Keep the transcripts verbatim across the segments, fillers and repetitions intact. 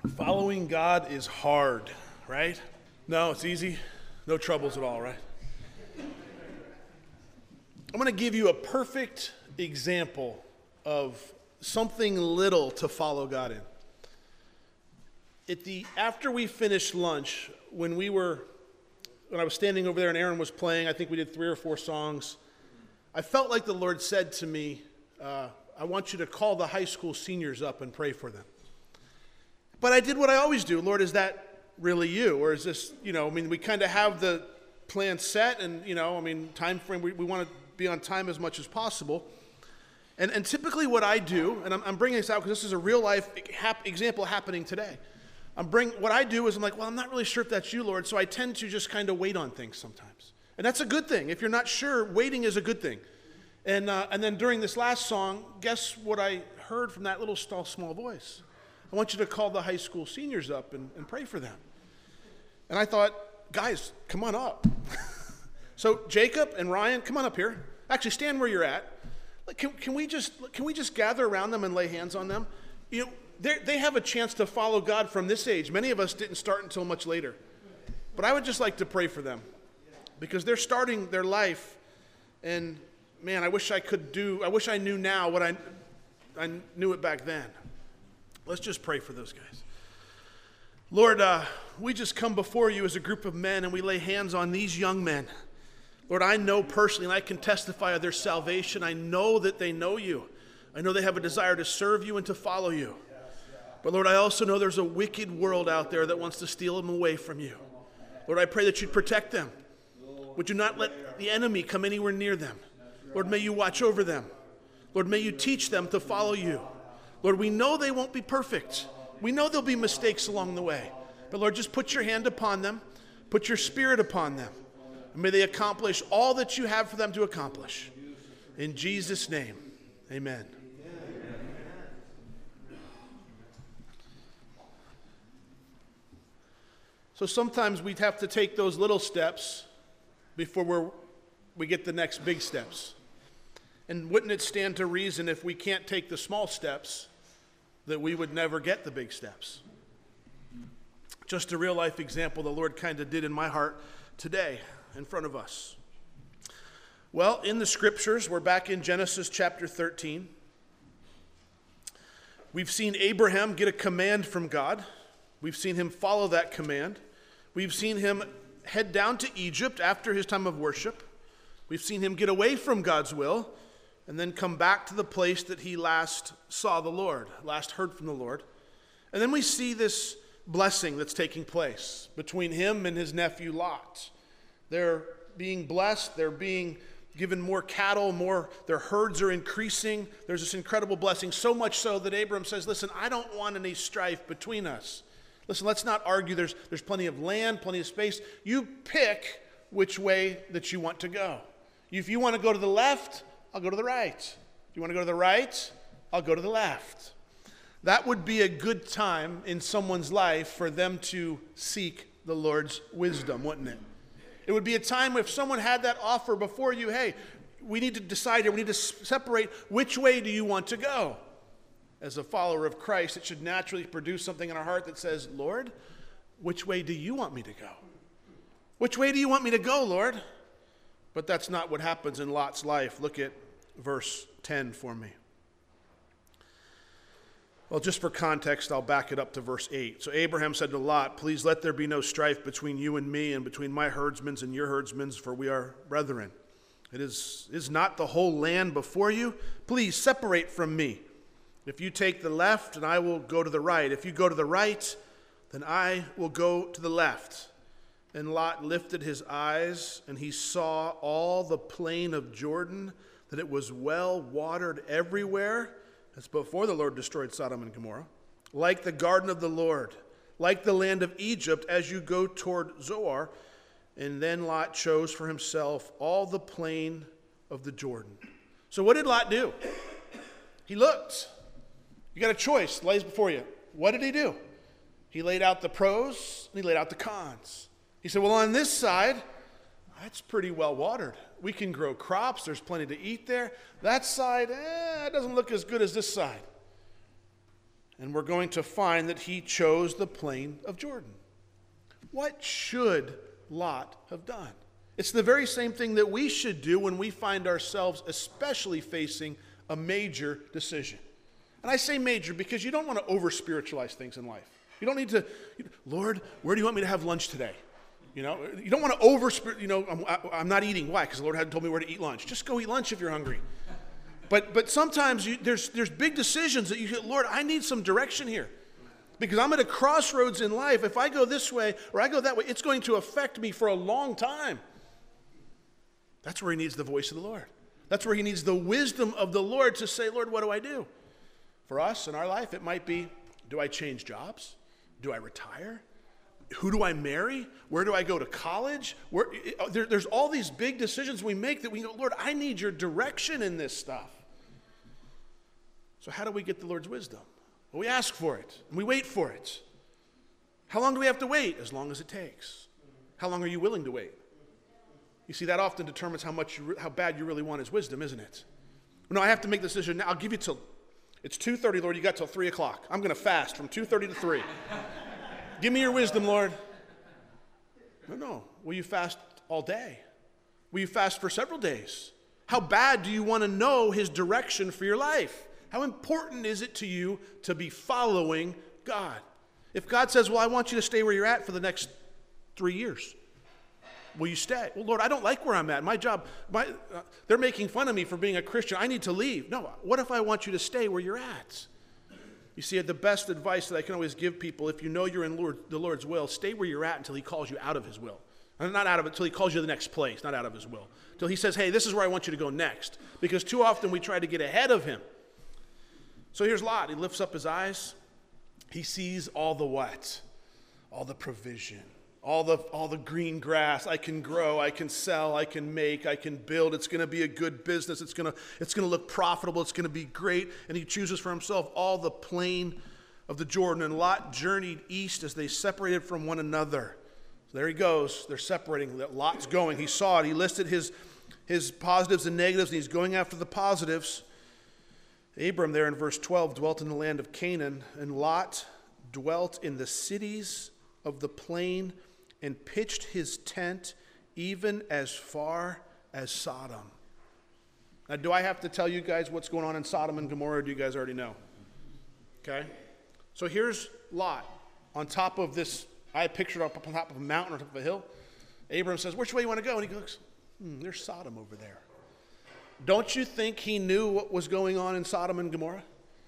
Following God is hard, right? No, it's easy. No troubles at all, right? I'm going to give you a perfect example of something little to follow God in. At the after we finished lunch, when we were when I was standing over there and Aaron was playing, I think we did three or four songs. I felt like the Lord said to me, uh, I want you to call the high school seniors up and pray for them. But I did what I always do. Lord, is that really you? Or is this, you know, I mean, we kind of have the plan set and, you know, I mean, time frame, we, we want to be on time as much as possible. And, and typically what I do, and I'm, I'm bringing this out because this is a real life hap- example happening today. I'm bring what I do is I'm like, well, I'm not really sure if that's you, Lord, so I tend to just kind of wait on things sometimes. And that's a good thing. If you're not sure, waiting is a good thing. And uh, and then during this last song, guess what I heard from that little small, small voice? I want you to call the high school seniors up and, and pray for them. And I thought, guys, come on up. So Jacob and Ryan, come on up here. Actually, stand where you're at. Like, can, can we just can we just gather around them and lay hands on them? You know, they have a chance to follow God from this age. Many of us didn't start until much later. But I would just like to pray for them because they're starting their life. And man, I wish I could do. I wish I knew now what I I knew it back then. Let's just pray for those guys. Lord, uh, we just come before you as a group of men and we lay hands on these young men. Lord, I know personally, and I can testify of their salvation. I know that they know you. I know they have a desire to serve you and to follow you. But Lord, I also know there's a wicked world out there that wants to steal them away from you. Lord, I pray that you'd protect them. Would you not let the enemy come anywhere near them? Lord, may you watch over them. Lord, may you teach them to follow you. Lord, we know they won't be perfect. We know there'll be mistakes along the way. But Lord, just put your hand upon them. Put your spirit upon them. And may they accomplish all that you have for them to accomplish. In Jesus' name, amen. So sometimes we have to take those little steps before we're, we get the next big steps. And wouldn't it stand to reason if we can't take the small steps that we would never get the big steps? Just a real life example the Lord kind of did in my heart today in front of us. Well, in the scriptures, we're back in Genesis chapter thirteen. We've seen Abraham get a command from God. We've seen him follow that command. We've seen him head down to Egypt after his time of worship. We've seen him get away from God's will and then come back to the place that he last saw the Lord, last heard from the Lord. And then we see this blessing that's taking place between him and his nephew Lot. They're being blessed. They're being given more cattle, more, their herds are increasing. There's this incredible blessing, so much so that Abram says, listen, I don't want any strife between us. Listen, let's not argue. There's, there's plenty of land, plenty of space. You pick which way that you want to go. If you want to go to the left, I'll go to the right. If you want to go to the right, I'll go to the left. That would be a good time in someone's life for them to seek the Lord's wisdom, wouldn't it? It would be a time if someone had that offer before you, hey, we need to decide here, we need to separate which way do you want to go? As a follower of Christ, it should naturally produce something in our heart that says, Lord, which way do you want me to go? Which way do you want me to go, Lord? But that's not what happens in Lot's life. Look at verse ten for me. Well, just for context, I'll back it up to verse eight. So Abraham said to Lot, please let there be no strife between you and me and between my herdsmen and your herdsmen, for we are brethren. It is, is not the whole land before you? Please separate from me. If you take the left, then I will go to the right. If you go to the right, then I will go to the left. And Lot lifted his eyes, and he saw all the plain of Jordan, that it was well watered everywhere. That's before the Lord destroyed Sodom and Gomorrah. Like the garden of the Lord, like the land of Egypt, as you go toward Zoar. And then Lot chose for himself all the plain of the Jordan. So what did Lot do? He looked. You got a choice, lays before you. What did he do? He laid out the pros and he laid out the cons. He said, well, on this side, that's pretty well watered. We can grow crops. There's plenty to eat there. That side, eh, it doesn't look as good as this side. And we're going to find that he chose the plain of Jordan. What should Lot have done? It's the very same thing that we should do when we find ourselves especially facing a major decision. And I say major because you don't want to over-spiritualize things in life. You don't need to, Lord, where do you want me to have lunch today? You know, you don't want to over, you know, I'm, I'm not eating. Why? Because the Lord hadn't told me where to eat lunch. Just go eat lunch if you're hungry. But but sometimes you, there's there's big decisions that you get, Lord, I need some direction here. Because I'm at a crossroads in life. If I go this way or I go that way, it's going to affect me for a long time. That's where he needs the voice of the Lord. That's where he needs the wisdom of the Lord to say, Lord, what do I do? For us in our life, it might be, do I change jobs? Do I retire? Who do I marry? Where do I go to college? Where, there, there's all these big decisions we make that we go, Lord, I need your direction in this stuff. So how do we get the Lord's wisdom? Well, we ask for it, and we wait for it. How long do we have to wait? As long as it takes. How long are you willing to wait? You see, that often determines how much, you, how bad you really want his wisdom, isn't it? No, I have to make the decision now. I'll give you till, it's two thirty, Lord, you got till three o'clock. I'm going to fast from two thirty to three. Give me your wisdom, Lord. No, no. Will you fast all day? Will you fast for several days? How bad do you want to know his direction for your life? How important is it to you to be following God? If God says, well, I want you to stay where you're at for the next three years, will you stay? Well, Lord, I don't like where I'm at. My job, my, uh, they're making fun of me for being a Christian. I need to leave. No, what if I want you to stay where you're at? You see, the best advice that I can always give people, if you know you're in Lord, the Lord's will, stay where you're at until he calls you out of his will. And not out of it, until he calls you to the next place, not out of his will. Until he says, hey, this is where I want you to go next. Because too often we try to get ahead of him. So here's Lot. He lifts up his eyes. He sees all the what? All the provision. All the, all the green grass. I can grow, I can sell, I can make, I can build. It's going to be a good business. It's going to, it's going to look profitable. It's going to be great. And he chooses for himself all the plain of the Jordan. And Lot journeyed east as they separated from one another. So there he goes. They're separating. Lot's going. He saw it. He listed his, his positives and negatives, and he's going after the positives. Abram there in verse twelve dwelt in the land of Canaan, and Lot dwelt in the cities of the plain and pitched his tent even as far as Sodom. Now, do I have to tell you guys what's going on in Sodom and Gomorrah, or do you guys already know? Okay? So here's Lot on top of this, I pictured up on top of a mountain or top of a hill. Abram says, which way you want to go? And he goes, hmm, there's Sodom over there. Don't you think he knew what was going on in Sodom and Gomorrah?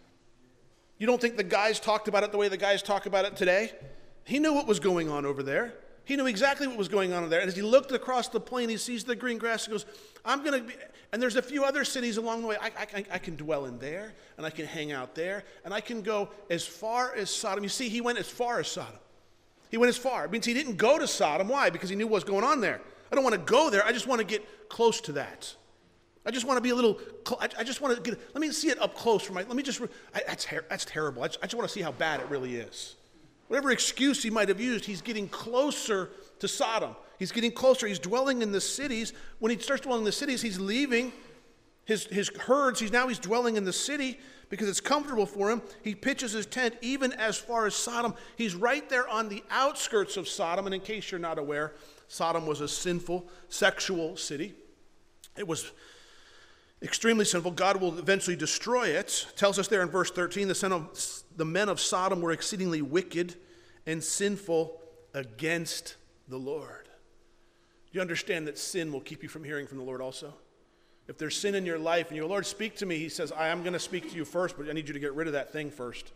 You don't think the guys talked about it the way the guys talk about it today? He knew what was going on over there. He knew exactly what was going on over there. And as he looked across the plain, he sees the green grass and goes, I'm going to be, and there's a few other cities along the way. I, I, I can dwell in there, and I can hang out there, and I can go as far as Sodom. You see, he went as far as Sodom. He went as far. It means he didn't go to Sodom. Why? Because he knew what was going on there. I don't want to go there. I just want to get close to that. I just want to be a little, I, I just want to get, let me see it up close for my, let me just, I, that's, ter- that's terrible. I just, I just want to see how bad it really is. Whatever excuse he might have used, he's getting closer to Sodom. He's getting closer. He's dwelling in the cities. When he starts dwelling in the cities, he's leaving his, his herds. He's now he's dwelling in the city because it's comfortable for him. He pitches his tent even as far as Sodom. He's right there on the outskirts of Sodom. And in case you're not aware, Sodom was a sinful, sexual city. It was extremely sinful. God will eventually destroy it. It tells us there in verse thirteen, the, son of, the men of Sodom were exceedingly wicked and sinful against the Lord. Do you understand that sin will keep you from hearing from the Lord also? If there's sin in your life and your Lord, speak to me, he says, I am going to speak to you first, but I need you to get rid of that thing first.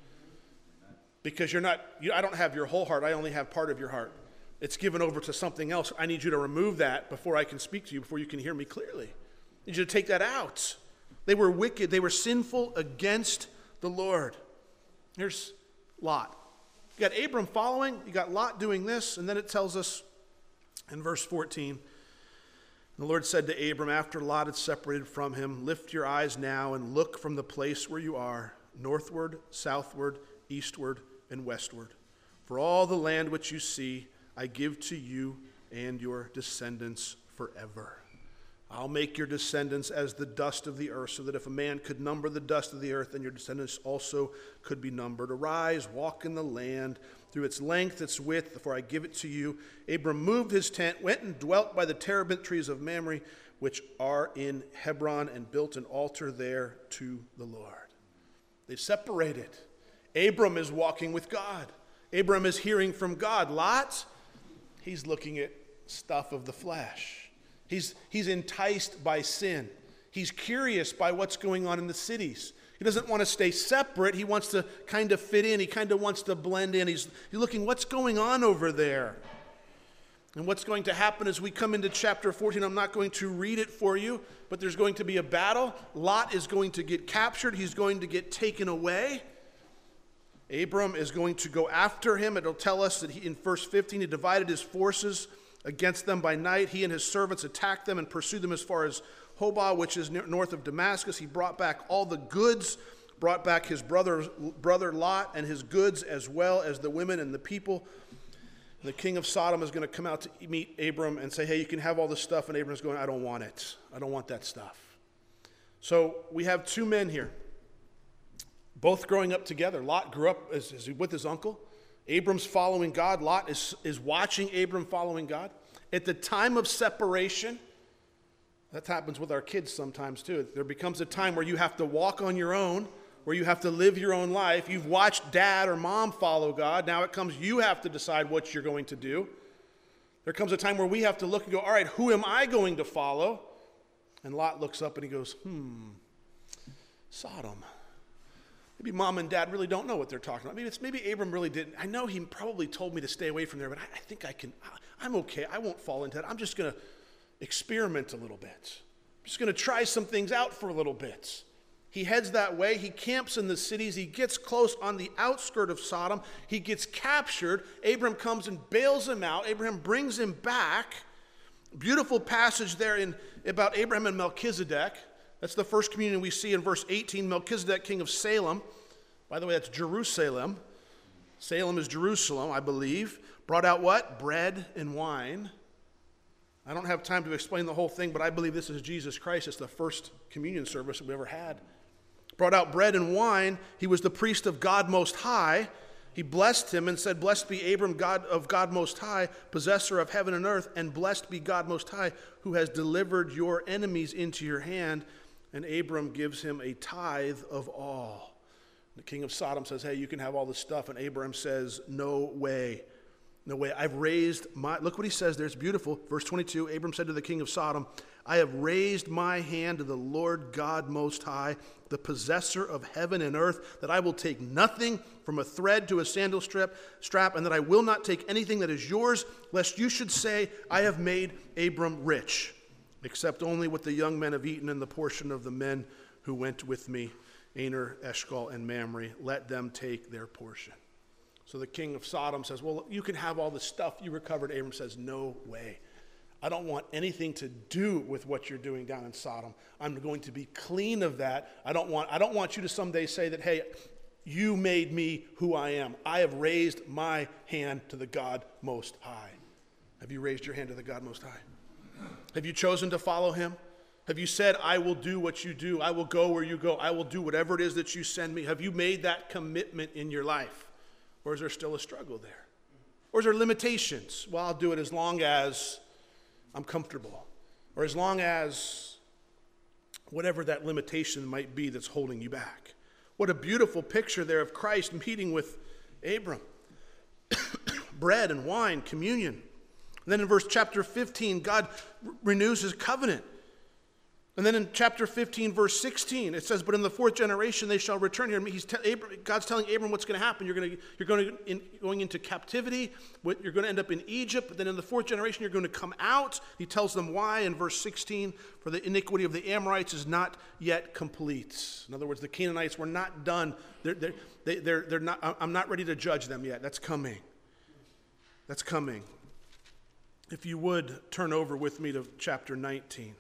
Because you're not, you, I don't have your whole heart. I only have part of your heart. It's given over to something else. I need you to remove that before I can speak to you, before you can hear me clearly. I need you to take that out. They were wicked. They were sinful against the Lord. Here's Lot. You got Abram following. You got Lot doing this. And then it tells us in verse fourteen, the Lord said to Abram, after Lot had separated from him, lift your eyes now and look from the place where you are, northward, southward, eastward, and westward. For all the land which you see, I give to you and your descendants forever. I'll make your descendants as the dust of the earth, so that if a man could number the dust of the earth, then your descendants also could be numbered. Arise, walk in the land through its length, its width, for I give it to you. Abram moved his tent, went and dwelt by the terebinth trees of Mamre, which are in Hebron, and built an altar there to the Lord. They've separated. Abram is walking with God. Abram is hearing from God. Lot, he's looking at stuff of the flesh. He's, he's enticed by sin. He's curious by what's going on in the cities. He doesn't want to stay separate. He wants to kind of fit in. He kind of wants to blend in. He's, he's looking, what's going on over there? And what's going to happen as we come into chapter fourteen, I'm not going to read it for you, but there's going to be a battle. Lot is going to get captured. He's going to get taken away. Abram is going to go after him. It'll tell us that he, in verse fifteen, he divided his forces against them by night. He and his servants attacked them and pursued them as far as Hobah, which is north of Damascus. He brought back all the goods, brought back his brother, brother Lot and his goods, as well as the women and the people. And the king of Sodom is going to come out to meet Abram and say, hey, you can have all this stuff. And Abram's going, I don't want it. I don't want that stuff. So we have two men here, both growing up together. Lot grew up as, as with his uncle. Abram's following God. Lot is, is watching Abram following God. At the time of separation, that happens with our kids sometimes too. There becomes a time where you have to walk on your own, where you have to live your own life. You've watched dad or mom follow God. Now it comes, you have to decide what you're going to do. There comes a time where we have to look and go, all right, who am I going to follow? And Lot looks up and he goes, hmm, Sodom. Maybe mom and dad really don't know what they're talking about. Maybe it's maybe Abram really didn't. I know he probably told me to stay away from there, but I, I think I can, I'm okay. I won't fall into that. I'm just going to experiment a little bit. I'm just going to try some things out for a little bit. He heads that way. He camps in the cities. He gets close on the outskirt of Sodom. He gets captured. Abram comes and bails him out. Abraham brings him back. Beautiful passage there in about Abraham and Melchizedek. That's the first communion we see in verse eighteen. Melchizedek, king of Salem. By the way, that's Jerusalem. Salem is Jerusalem, I believe. Brought out what? Bread and wine. I don't have time to explain the whole thing, but I believe this is Jesus Christ. It's the first communion service that we ever had. Brought out bread and wine. He was the priest of God Most High. He blessed him and said, blessed be Abram, God of God Most High, possessor of heaven and earth, and blessed be God Most High, who has delivered your enemies into your hand. And Abram gives him a tithe of all. The king of Sodom says, hey, you can have all this stuff. And Abram says, no way. No way. I've raised my, look what he says there. It's beautiful. Verse twenty-two, Abram said to the king of Sodom, I have raised my hand to the Lord God Most High, the possessor of heaven and earth, that I will take nothing from a thread to a sandal strap, strap, and that I will not take anything that is yours, lest you should say, I have made Abram rich, except only what the young men have eaten and the portion of the men who went with me, Aner, Eshcol, and Mamre. Let them take their portion. So the king of Sodom says, well, you can have all the stuff you recovered. Abram says, no way. I don't want anything to do with what you're doing down in Sodom. I'm going to be clean of that. I don't want, I don't want you to someday say that, hey, you made me who I am. I have raised my hand to the God Most High. Have you raised your hand to the God Most High? Have you chosen to follow him? Have you said, I will do what you do. I will go where you go. I will do whatever it is that you send me. Have you made that commitment in your life? Or is there still a struggle there? Or is there limitations? Well, I'll do it as long as I'm comfortable. Or as long as whatever that limitation might be that's holding you back. What a beautiful picture there of Christ meeting with Abram. Bread and wine, communion. And then in verse chapter fifteen, God r- renews his covenant. And then in chapter fifteen, verse sixteen, it says, but in the fourth generation they shall return here. He's te- Abram, God's telling Abram what's going to happen. You're going to you're going to in, going into captivity. You're going to end up in Egypt. But then in the fourth generation, you're going to come out. He tells them why in verse sixteen, for the iniquity of the Amorites is not yet complete. In other words, the Canaanites were not done. They're, they're, they, they're, they're not, I'm not ready to judge them yet. That's coming. That's coming. If you would turn over with me to chapter nineteen.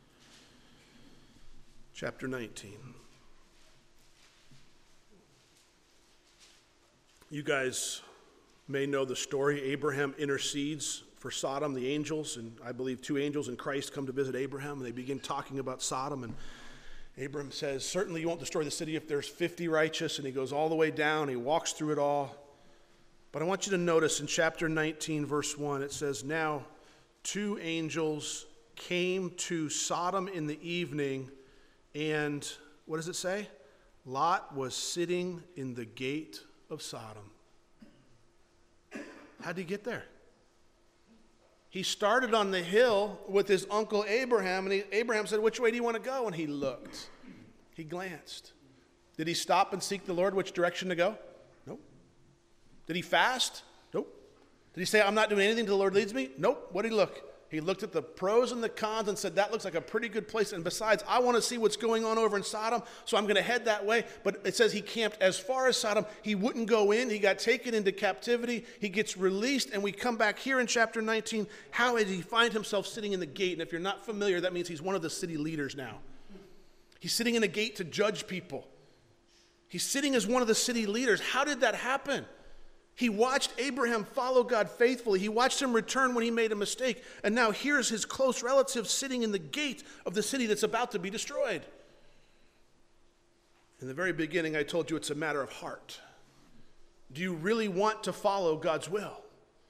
Chapter nineteen. You guys may know the story. Abraham intercedes for Sodom, the angels, and I believe two angels in Christ come to visit Abraham, and they begin talking about Sodom, and Abraham says, certainly you won't destroy the city if there's fifty righteous, and he goes all the way down, he walks through it all. But I want you to notice in chapter nineteen, verse one, it says, now two angels came to Sodom in the evening, and what does it say? Lot was sitting in the gate of Sodom. How'd he get there? He started on the hill with his uncle Abraham, and he, Abraham said, which way do you want to go? And he looked. He glanced. Did he stop and seek the Lord which direction to go? Nope. Did he fast? Nope. Did he say, I'm not doing anything until the Lord leads me? Nope. What did he look? He looked at the pros and the cons and said, that looks like a pretty good place. And besides, I want to see what's going on over in Sodom, so I'm going to head that way. But it says he camped as far as Sodom. He wouldn't go in. He got taken into captivity. He gets released. And we come back here in chapter nineteen. How did he find himself sitting in the gate? And if you're not familiar, that means he's one of the city leaders now. He's sitting in the gate to judge people. He's sitting as one of the city leaders. How did that happen? He watched Abraham follow God faithfully. He watched him return when he made a mistake. And now here's his close relative sitting in the gate of the city that's about to be destroyed. In the very beginning, I told you it's a matter of heart. Do you really want to follow God's will?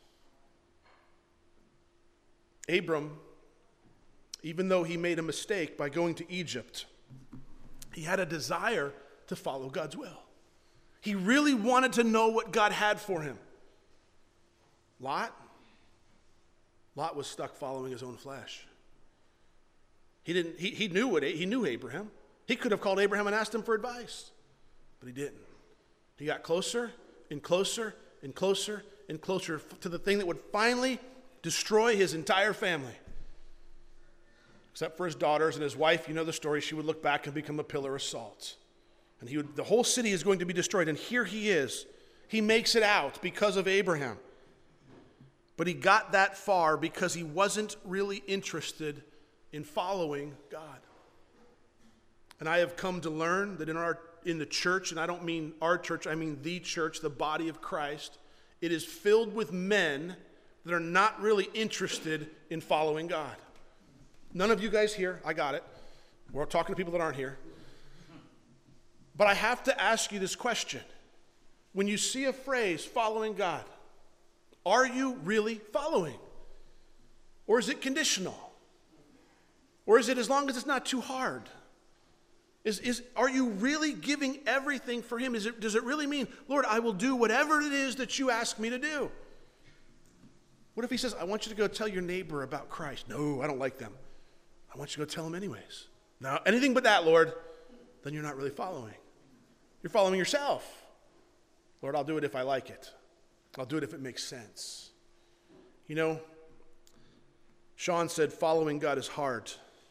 Abram, even though he made a mistake by going to Egypt, he had a desire to follow God's will. He really wanted to know what God had for him. Lot? Lot was stuck following his own flesh. He didn't. He, he knew what he knew Abraham. He could have called Abraham and asked him for advice, but he didn't. He got closer and closer and closer and closer to the thing that would finally destroy his entire family. Except for his daughters and his wife, you know the story. She would look back and become a pillar of salt. And he would, the whole city is going to be destroyed. And here he is. He makes it out because of Abraham. But he got that far because he wasn't really interested in following God. And I have come to learn that in our in the church, and I don't mean our church, I mean the church, the body of Christ, it is filled with men that are not really interested in following God. None of you guys here, I got it. We're talking to people that aren't here. But I have to ask you this question. When you see a phrase, following God, are you really following? Or is it conditional? Or is it as long as it's not too hard? Is, is, are you really giving everything for him? Is it, does it really mean, Lord, I will do whatever it is that you ask me to do? What if he says, I want you to go tell your neighbor about Christ? No, I don't like them. I want you to go tell them anyways. No, anything but that, Lord, then you're not really following. You're following yourself. Lord, I'll do it if I like it. I'll do it if it makes sense. You know, Sean said following God is hard.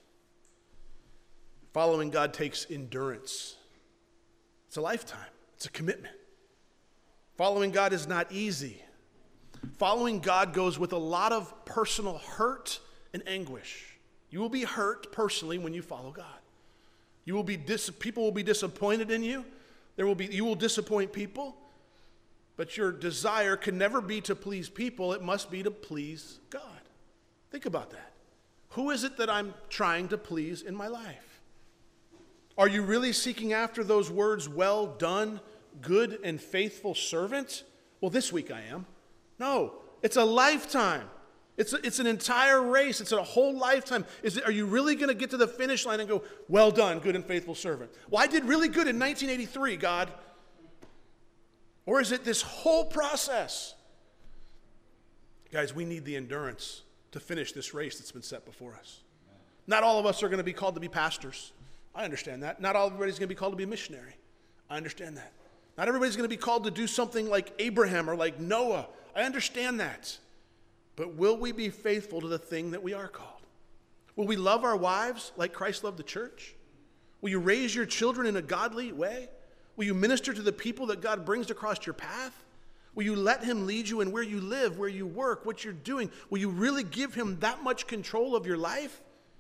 Following God takes endurance. It's a lifetime. It's a commitment. Following God is not easy. Following God goes with a lot of personal hurt and anguish. You will be hurt personally when you follow God. You will be dis- people will be disappointed in you. There will be you will disappoint people. But your desire can never be to please people. It must be to please God. Think about that. Who is it that I'm trying to please in my life? Are you really seeking after those words, well done, good and faithful servant? Well, this week I am. No, it's a lifetime. It's, a, it's an entire race. It's a whole lifetime. Is it, are you really going to get to the finish line and go, well done, good and faithful servant? Well, I did really good in nineteen eighty-three, God. Or is it this whole process? Guys, we need the endurance to finish this race that's been set before us. Not all of us are going to be called to be pastors. I understand that. Not everybody's going to be called to be a missionary. I understand that. Not everybody's going to be called to do something like Abraham or like Noah. I understand that. But will we be faithful to the thing that we are called? Will we love our wives like Christ loved the church? Will you raise your children in a godly way? Will you minister to the people that God brings across your path? Will you let him lead you in where you live, where you work, what you're doing? Will you really give him that much control of your life?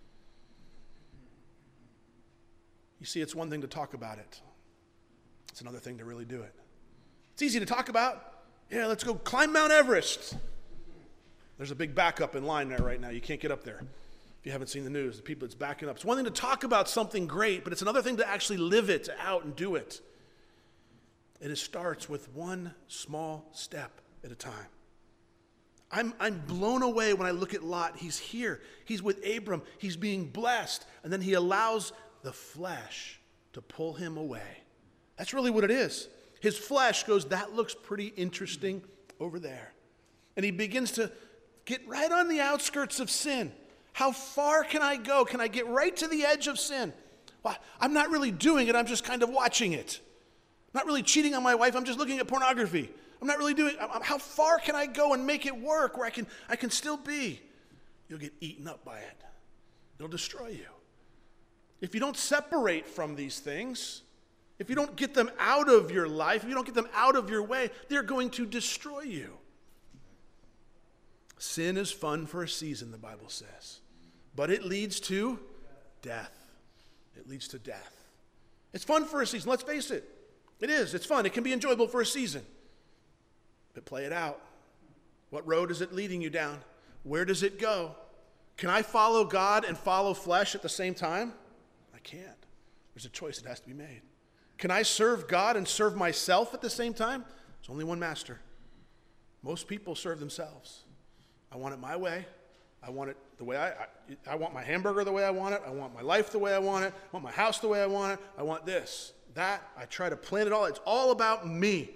You see, it's one thing to talk about it. It's another thing to really do it. It's easy to talk about. Yeah, let's go climb Mount Everest. There's a big backup in line there right now. You can't get up there. If you haven't seen the news, the people, it's backing up. It's one thing to talk about something great, but it's another thing to actually live it out and do it. And it starts with one small step at a time. I'm, I'm blown away when I look at Lot. He's here. He's with Abram. He's being blessed. And then he allows the flesh to pull him away. That's really what it is. His flesh goes, that looks pretty interesting over there. And he begins to get right on the outskirts of sin. How far can I go? Can I get right to the edge of sin? Well, I'm not really doing it. I'm just kind of watching it. I'm not really cheating on my wife. I'm just looking at pornography. I'm not really doing it. How far can I go and make it work where I can, I can still be? You'll get eaten up by it. It'll destroy you. If you don't separate from these things, if you don't get them out of your life, if you don't get them out of your way, they're going to destroy you. Sin is fun for a season, the Bible says. But it leads to death. It leads to death. It's fun for a season. Let's face it. It is. It's fun. It can be enjoyable for a season. But play it out. What road is it leading you down? Where does it go? Can I follow God and follow flesh at the same time? I can't. There's a choice that has to be made. Can I serve God and serve myself at the same time? There's only one master. Most people serve themselves. I want it my way. I want it the way I, I, I want my hamburger the way I want it. I want my life the way I want it. I want my house the way I want it. I want this, that. I try to plan it all. It's all about me.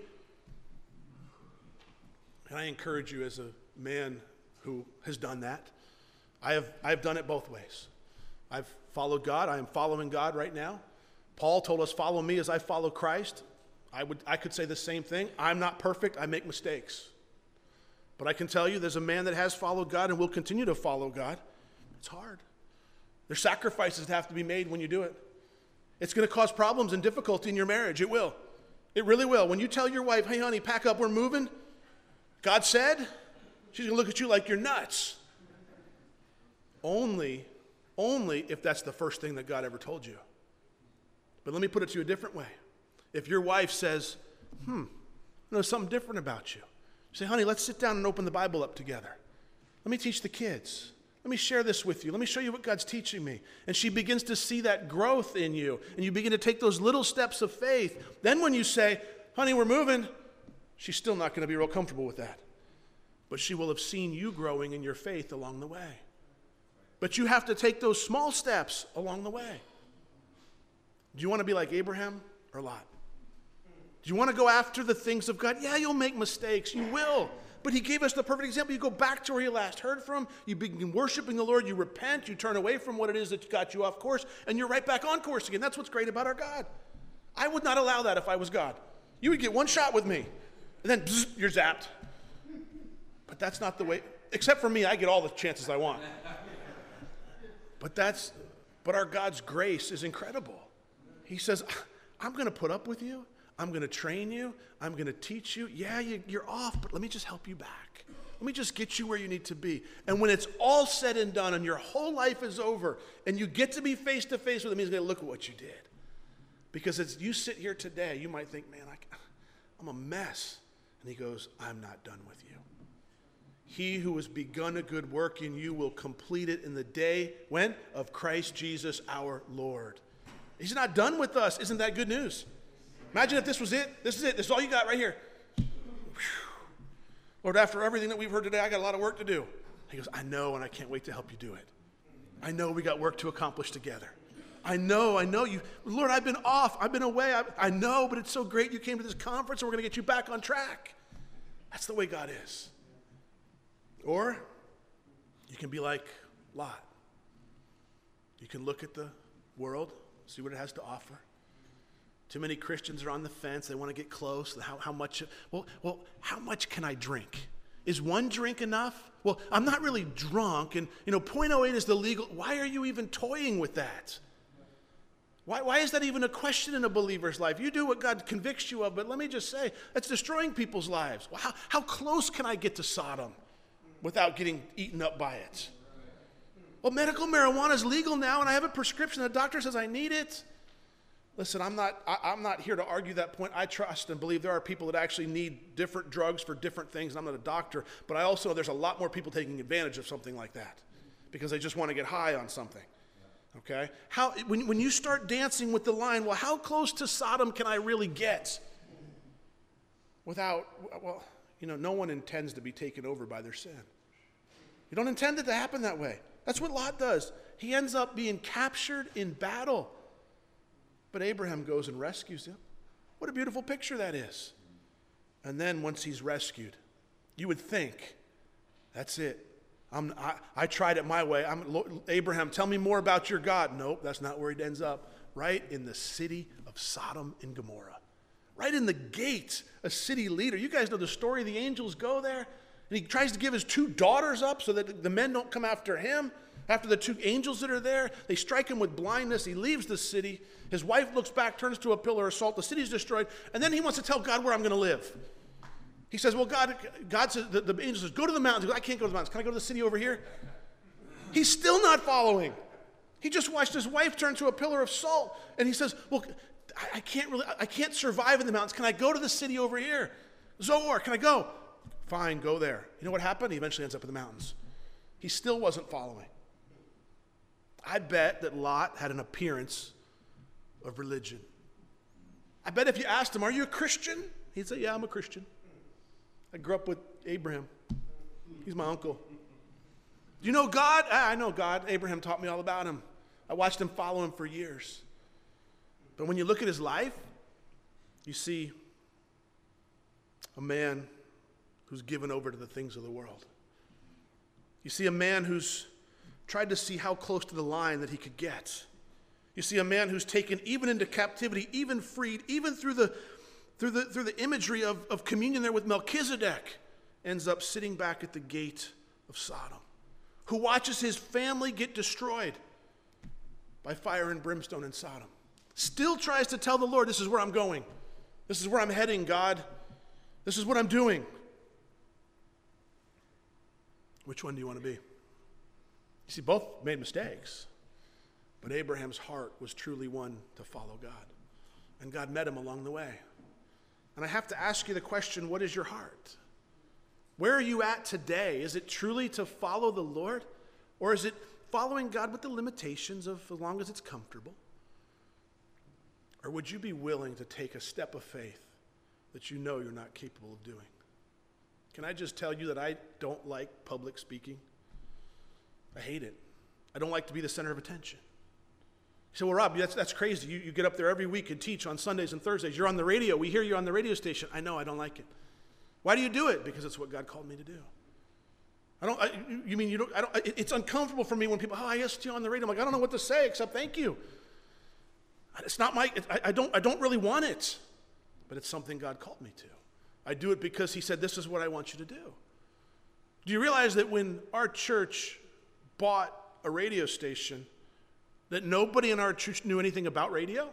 And I encourage you as a man who has done that. I have, I have done it both ways. I've followed God. I am following God right now. Paul told us, follow me as I follow Christ. I would, I could say the same thing. I'm not perfect. I make mistakes. But I can tell you there's a man that has followed God and will continue to follow God. It's hard. There's sacrifices that have to be made when you do it. It's going to cause problems and difficulty in your marriage. It will. It really will. When you tell your wife, hey, honey, pack up, we're moving, God said, she's going to look at you like you're nuts. Only, only if that's the first thing that God ever told you. But let me put it to you a different way. If your wife says, hmm, I know something different about you. Say, honey, let's sit down and open the Bible up together. Let me teach the kids. Let me share this with you. Let me show you what God's teaching me. And she begins to see that growth in you. And you begin to take those little steps of faith. Then when you say, honey, we're moving, she's still not going to be real comfortable with that. But she will have seen you growing in your faith along the way. But you have to take those small steps along the way. Do you want to be like Abraham or Lot? Do you want to go after the things of God? Yeah, you'll make mistakes. You will. But he gave us the perfect example. You go back to where you last heard from. You begin worshiping the Lord. You repent. You turn away from what it is that got you off course. And you're right back on course again. That's what's great about our God. I would not allow that if I was God. You would get one shot with me. And then bzz, you're zapped. But that's not the way. Except for me, I get all the chances I want. But that's, but our God's grace is incredible. He says, I'm going to put up with you. I'm going to train you. I'm going to teach you. Yeah, you, you're off, but let me just help you back. Let me just get you where you need to be. And when it's all said and done and your whole life is over and you get to be face to face with him, he's going to look at what you did. Because as you sit here today, you might think, man, I, I'm a mess. And he goes, I'm not done with you. He who has begun a good work in you will complete it in the day, when? Of Christ Jesus our Lord. He's not done with us. Isn't that good news? Imagine if this was it. This is it. This is all you got right here. Whew. Lord, after everything that we've heard today, I got a lot of work to do. He goes, I know, and I can't wait to help you do it. I know we got work to accomplish together. I know, I know you. Lord, I've been off. I've been away. I, I know, but it's so great you came to this conference, and we're going to get you back on track. That's the way God is. Or you can be like Lot. You can look at the world, see what it has to offer. Too many Christians are on the fence. They want to get close. How, how much? Well, well, how much can I drink? Is one drink enough? Well, I'm not really drunk, and you know, point oh eight is the legal. Why are you even toying with that? Why, why is that even a question in a believer's life? You do what God convicts you of, but let me just say, that's destroying people's lives. Well, how, how close can I get to Sodom without getting eaten up by it? Well, medical marijuana is legal now, and I have a prescription. The doctor says I need it. Listen, I'm not, I, I'm not here to argue that point. I trust and believe there are people that actually need different drugs for different things. I'm not a doctor, but I also know there's a lot more people taking advantage of something like that because they just want to get high on something. Okay? How, when, when you start dancing with the line, well, how close to Sodom can I really get? Without, well, you know, no one intends to be taken over by their sin. You don't intend it to happen that way. That's what Lot does. He ends up being captured in battle. But Abraham goes and rescues him. What a beautiful picture that is. And then once he's rescued, you would think, that's it. I'm, I, I tried it my way. I'm, Abraham, tell me more about your God. Nope, that's not where he ends up. Right in the city of Sodom and Gomorrah. Right in the gate, a city leader. You guys know the story. The angels go there, and he tries to give his two daughters up so that the men don't come after him. After the two angels that are there, they strike him with blindness. He leaves the city. His wife looks back, turns to a pillar of salt. The city's destroyed. And then he wants to tell God where I'm going to live. He says, well, God, God says, the, the angel says, go to the mountains. He goes, I can't go to the mountains. Can I go to the city over here? He's still not following. He just watched his wife turn to a pillar of salt. And he says, well, I, I can't really, I can't survive in the mountains. Can I go to the city over here? Zoar, can I go? Fine, go there. You know what happened? He eventually ends up in the mountains. He still wasn't following. I bet that Lot had an appearance of religion. I bet if you asked him, are you a Christian? He'd say, yeah, I'm a Christian. I grew up with Abraham. He's my uncle. Do you know God? Ah, I know God. Abraham taught me all about him. I watched him follow him for years. But when you look at his life, you see a man who's given over to the things of the world. You see a man who's tried to see how close to the line that he could get. You see a man who's taken even into captivity, even freed, even through the through the through the imagery of, of communion there with Melchizedek, ends up sitting back at the gate of Sodom, who watches his family get destroyed by fire and brimstone in Sodom. Still tries to tell the Lord, this is where I'm going. This is where I'm heading, God. This is what I'm doing. Which one do you want to be? You see, both made mistakes, but Abraham's heart was truly one to follow God, and God met him along the way. And I have to ask you the question, what is your heart? Where are you at today? Is it truly to follow the Lord, or is it following God with the limitations of as long as it's comfortable? Or would you be willing to take a step of faith that you know you're not capable of doing? Can I just tell you that I don't like public speaking? I hate it. I don't like to be the center of attention. You say, well, Rob, that's, that's crazy. You, you get up there every week and teach on Sundays and Thursdays. You're on the radio. We hear you on the radio station. I know, I don't like it. Why do you do it? Because it's what God called me to do. I don't, I, you mean you don't, I don't, it, it's uncomfortable for me when people, oh, I asked you on the radio. I'm like, I don't know what to say except thank you. It's not my, it, I, I don't, I don't really want it, but it's something God called me to. I do it because he said, this is what I want you to do. Do you realize that when our church bought a radio station, that nobody in our church knew anything about radio?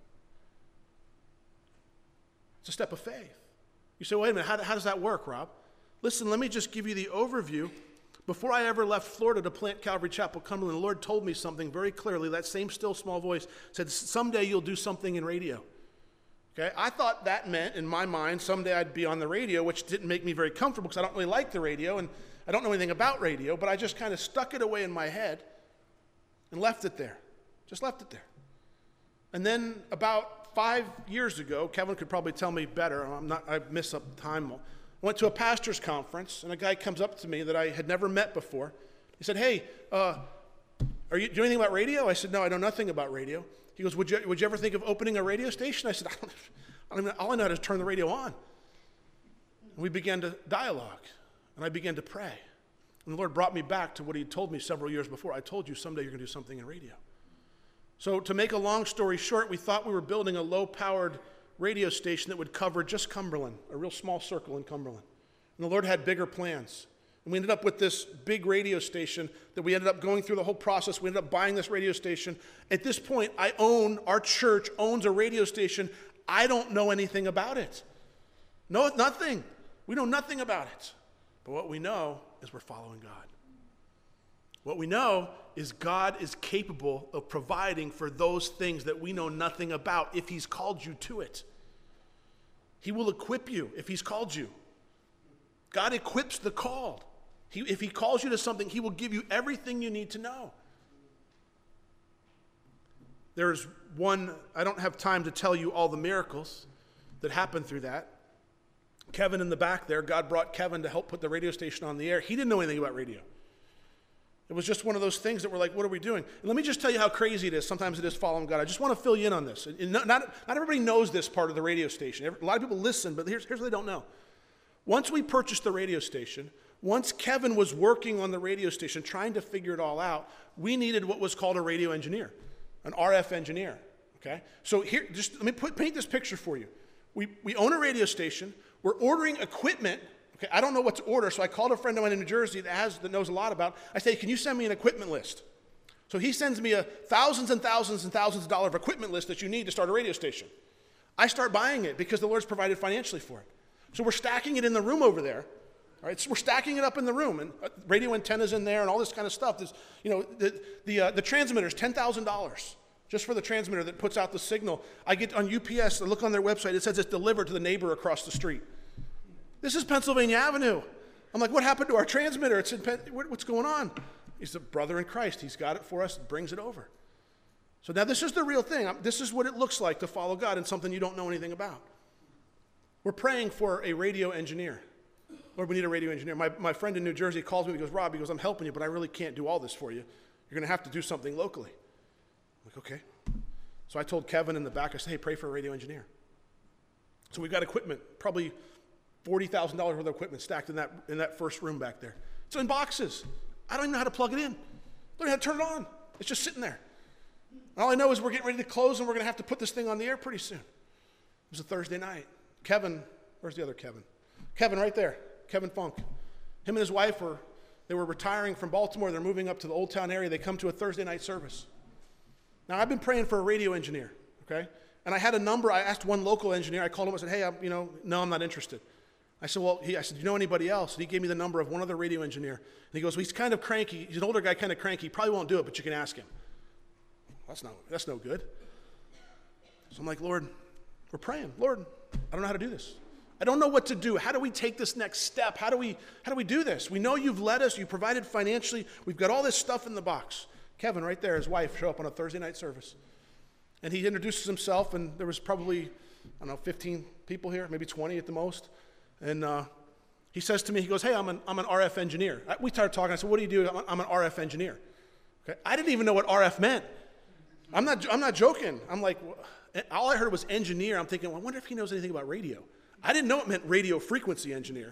It's a step of faith. You say, wait a minute, how, how does that work, Rob? Listen, let me just give you the overview. Before I ever left Florida to plant Calvary Chapel, Cumberland, the Lord told me something very clearly. That same still small voice said, someday you'll do something in radio. Okay, I thought that meant, in my mind, someday I'd be on the radio, which didn't make me very comfortable because I don't really like the radio, and I don't know anything about radio, but I just kind of stuck it away in my head and left it there. Just left it there. And then about five years ago, Kevin could probably tell me better. I'm not, I miss up time. I went to a pastor's conference, and a guy comes up to me that I had never met before. He said, hey, uh, are you doing anything about radio? I said, no, I know nothing about radio. He goes, would you, would you ever think of opening a radio station? I said, I don't, I don't even, all I know how to is turn the radio on. And we began to dialogue, and I began to pray. And the Lord brought me back to what he told me several years before. I told you someday you're going to do something in radio. So to make a long story short, we thought we were building a low-powered radio station that would cover just Cumberland, a real small circle in Cumberland. And the Lord had bigger plans. And we ended up with this big radio station that we ended up going through the whole process. We ended up buying this radio station. At this point, I own, our church owns a radio station. I don't know anything about it. No, nothing. We know nothing about it. But what we know is we're following God. What we know is God is capable of providing for those things that we know nothing about if he's called you to it. He will equip you if he's called you. God equips the called. He, if he calls you to something, he will give you everything you need to know. There's one, I don't have time to tell you all the miracles that happened through that. Kevin in the back there, God brought Kevin to help put the radio station on the air. He didn't know anything about radio. It was just one of those things that were like, what are we doing? And let me just tell you how crazy it is. Sometimes it is following God. I just want to fill you in on this. And not, not, not everybody knows this part of the radio station. A lot of people listen, but here's, here's what they don't know. Once we purchased the radio station, once Kevin was working on the radio station, trying to figure it all out, we needed what was called a radio engineer, an R F engineer, okay? So here, just let me put, paint this picture for you. We, we own a radio station. We're ordering equipment. Okay, I don't know what to order, so I called a friend of mine in New Jersey that has that knows a lot about. I say, can you send me an equipment list? So he sends me a thousands and thousands and thousands of dollars of equipment list that you need to start a radio station. I start buying it because the Lord's provided financially for it. So we're stacking it in the room over there. All right, so we're stacking it up in the room, and uh, radio antennas in there, and all this kind of stuff. There's, you know, the the, uh, the transmitter's ten thousand dollars just for the transmitter that puts out the signal. I get on U P S. I look on their website. It says it's delivered to the neighbor across the street. This is Pennsylvania Avenue. I'm like, what happened to our transmitter? It's in Penn- what's going on? He's a brother in Christ. He's got it for us, brings it over. So now this is the real thing. This is what it looks like to follow God in something you don't know anything about. We're praying for a radio engineer. Lord, we need a radio engineer. My, my friend in New Jersey calls me. He goes, Rob, he goes, I'm helping you, but I really can't do all this for you. You're going to have to do something locally. I'm like, okay. So I told Kevin in the back, I said, hey, pray for a radio engineer. So we've got equipment, probably forty thousand dollars worth of equipment stacked in that, in that first room back there. It's in boxes. I don't even know how to plug it in. I don't know how to turn it on. It's just sitting there. And all I know is we're getting ready to close, and we're going to have to put this thing on the air pretty soon. It was a Thursday night. Kevin, where's the other Kevin? Kevin right there, Kevin Funk. Him and his wife were, they were retiring from Baltimore. They're moving up to the Old Town area. They come to a Thursday night service. Now, I've been praying for a radio engineer, okay? And I had a number. I asked one local engineer. I called him. I said, hey, I'm, you know, no, I'm not interested. I said, well, he, I said, do you know anybody else? And he gave me the number of one other radio engineer. And he goes, well, he's kind of cranky. He's an older guy, kind of cranky. He probably won't do it, but you can ask him. That's not, that's no good. So I'm like, Lord, we're praying. Lord, I don't know how to do this. I don't know what to do. How do we take this next step? How do we, how do we do this? We know you've led us. You provided financially. We've got all this stuff in the box. Kevin right there, his wife, show up on a Thursday night service. And he introduces himself, and there was probably, I don't know, fifteen people here, maybe twenty at the most. And uh, he says to me, he goes, hey, I'm an, I'm an R F engineer. I, we started talking. I said, what do you do? I'm, I'm an R F engineer. Okay? I didn't even know what R F meant. I'm not, I'm not joking. I'm like, all I heard was engineer. I'm thinking, well, I wonder if he knows anything about radio. I didn't know it meant radio frequency engineer.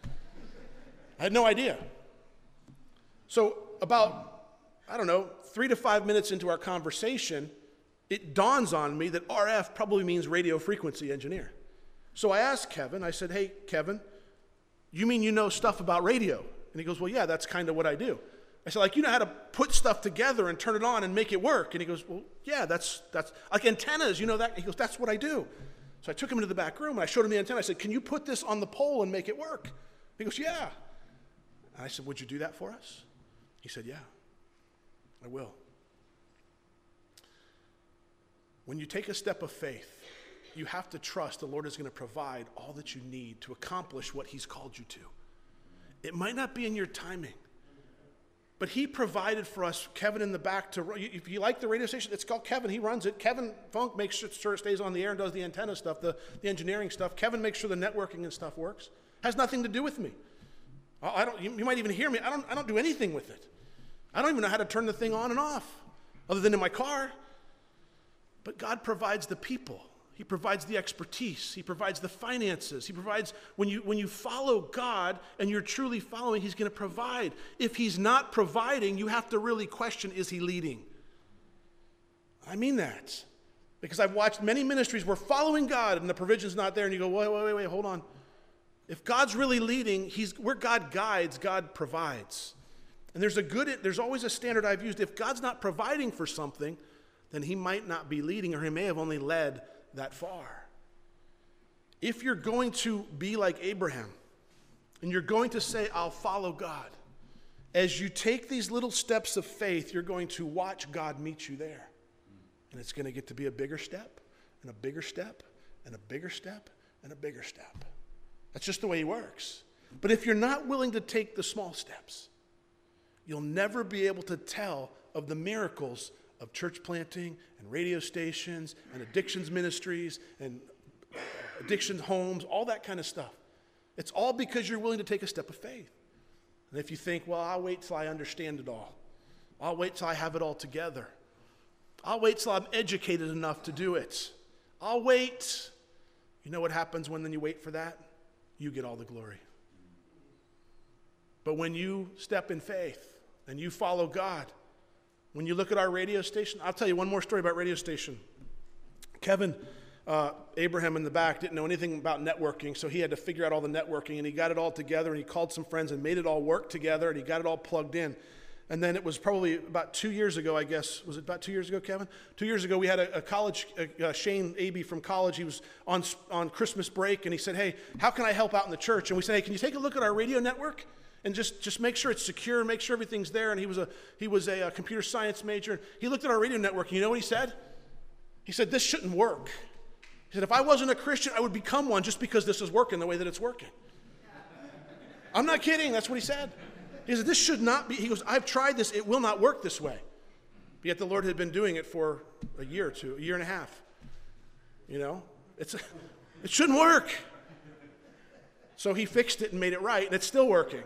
I had no idea. So about, I don't know, three to five minutes into our conversation, it dawns on me that R F probably means radio frequency engineer. So I asked Kevin, I said, hey, Kevin, you mean you know stuff about radio? And he goes, well, yeah, that's kind of what I do. I said, like, you know how to put stuff together and turn it on and make it work? And he goes, well, yeah, that's, that's like antennas, you know that? He goes, that's what I do. So I took him into the back room, and I showed him the antenna. I said, can you put this on the pole and make it work? He goes, yeah. And I said, would you do that for us? He said, yeah, I will. When you take a step of faith, you have to trust the Lord is going to provide all that you need to accomplish what he's called you to. It might not be in your timing, but he provided for us, Kevin in the back, to, if you like the radio station, it's called Kevin, he runs it. Kevin Funk makes sure it stays on the air and does the antenna stuff, the, the engineering stuff. Kevin makes sure the networking and stuff works. Has nothing to do with me. I don't, you, you might even hear me, I don't, I don't do anything with it. I don't even know how to turn the thing on and off, other than in my car. But God provides the people. He provides the expertise. He provides the finances. He provides, when you, when you follow God and you're truly following, he's going to provide. If he's not providing, you have to really question, is he leading? I mean that. Because I've watched many ministries where following God and the provision's not there, and you go, wait, wait, wait, wait, hold on. If God's really leading, he's, where God guides, God provides. And there's a good, there's always a standard I've used. If God's not providing for something, then he might not be leading, or he may have only led that far. If you're going to be like Abraham, and you're going to say, I'll follow God, As you take these little steps of faith, you're going to watch God meet you there. And it's going to get to be a bigger step, and a bigger step, and a bigger step, and a bigger step. That's just the way he works. But if you're not willing to take the small steps, you'll never be able to tell of the miracles of church planting and radio stations and addictions ministries and addiction homes, all that kind of stuff. It's all because you're willing to take a step of faith. And if you think, well, I'll wait till I understand it all. I'll wait till I have it all together. I'll wait till I'm educated enough to do it. I'll wait. You know what happens when then you wait for that? You get all the glory. But when you step in faith and you follow God, when you look at our radio station, I'll tell you one more story about radio station. Kevin uh, Abraham in the back didn't know anything about networking, so he had to figure out all the networking, and he got it all together, and he called some friends and made it all work together, and he got it all plugged in. And then it was probably about two years ago, I guess. Was it about two years ago, Kevin? Two years ago, we had a, a college, uh, Shane Aby from college. He was on, on Christmas break, and he said, hey, how can I help out in the church? And we said, hey, can you take a look at our radio network? And just, just make sure it's secure, make sure everything's there. And he was a he was a, a computer science major. He looked at our radio network, and you know what he said? He said, this shouldn't work. He said, if I wasn't a Christian, I would become one just because this is working the way that it's working. I'm not kidding. That's what he said. He said, this should not be. He goes, I've tried this. It will not work this way. But yet the Lord had been doing it for a year or two, a year and a half. You know, it's it shouldn't work. So he fixed it and made it right, and it's still working.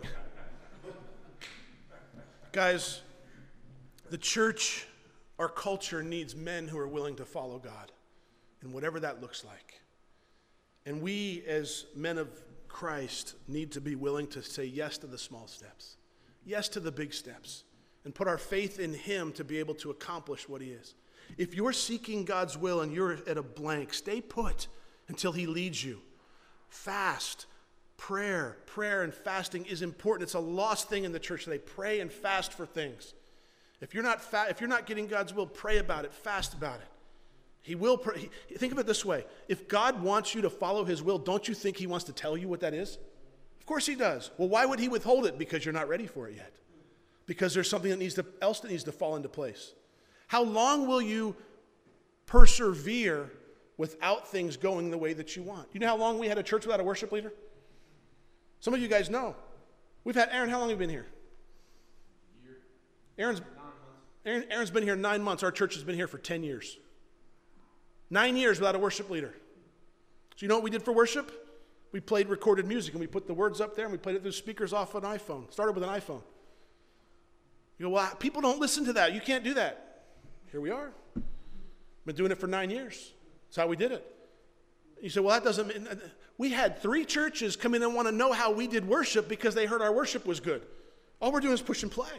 Guys, the church, our culture needs men who are willing to follow God, and whatever that looks like. And we, as men of Christ, need to be willing to say yes to the small steps, yes to the big steps, and put our faith in him to be able to accomplish what he is. If you're seeking God's will and you're at a blank, stay put until he leads you. Fast. Prayer, prayer and fasting is important. It's a lost thing in the church today. Pray and fast for things. If you're not fa- if you're not getting God's will, pray about it, fast about it. He will. Pray. He, think of it this way: if God wants you to follow his will, don't you think he wants to tell you what that is? Of course he does. Well, why would he withhold it? Because you're not ready for it yet. Because there's something that needs to, else that needs to fall into place. How long will you persevere without things going the way that you want? You know how long we had a church without a worship leader? Some of you guys know. We've had, Aaron, how long have you been here? Year. Aaron's, Aaron, Aaron's been here nine months. Our church has been here for ten years. Nine years without a worship leader. So you know what we did for worship? We played recorded music, and we put the words up there, and we played it through speakers off an iPhone. Started with an iPhone. You go, well, people don't listen to that. You can't do that. Here we are. Been doing it for nine years. That's how we did it. You say, well, that doesn't mean... We had three churches come in and want to know how we did worship because they heard our worship was good. All we're doing is push and play.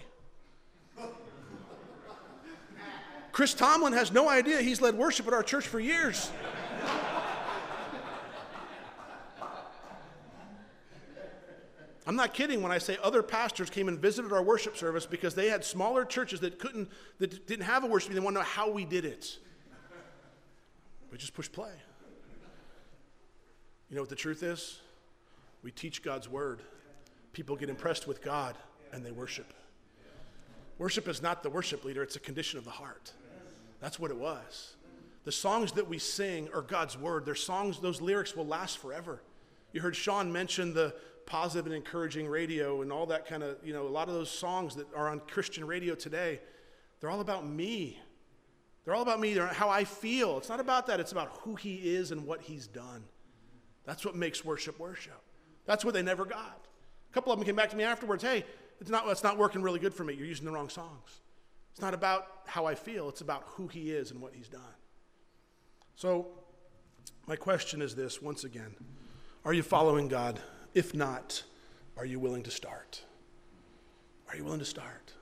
Chris Tomlin has no idea he's led worship at our church for years. I'm not kidding when I say other pastors came and visited our worship service because they had smaller churches that couldn't, that didn't have a worship. They want to know how we did it. We just push play. You know what the truth is? We teach God's word. People get impressed with God, and they worship. Worship is not the worship leader. It's a condition of the heart. That's what it was. The songs that we sing are God's word. They're songs, those lyrics will last forever. You heard Sean mention the positive and encouraging radio and all that kind of, you know, a lot of those songs that are on Christian radio today, they're all about me. They're all about me. They're how I feel. It's not about that. It's about who he is and what he's done. That's what makes worship worship. That's what they never got. A couple of them came back to me afterwards. Hey, it's not, it's not working really good for me. You're using the wrong songs. It's not about how I feel. It's about who he is and what he's done. So my question is this, once again. Are you following God? If not, are you willing to start? Are you willing to start?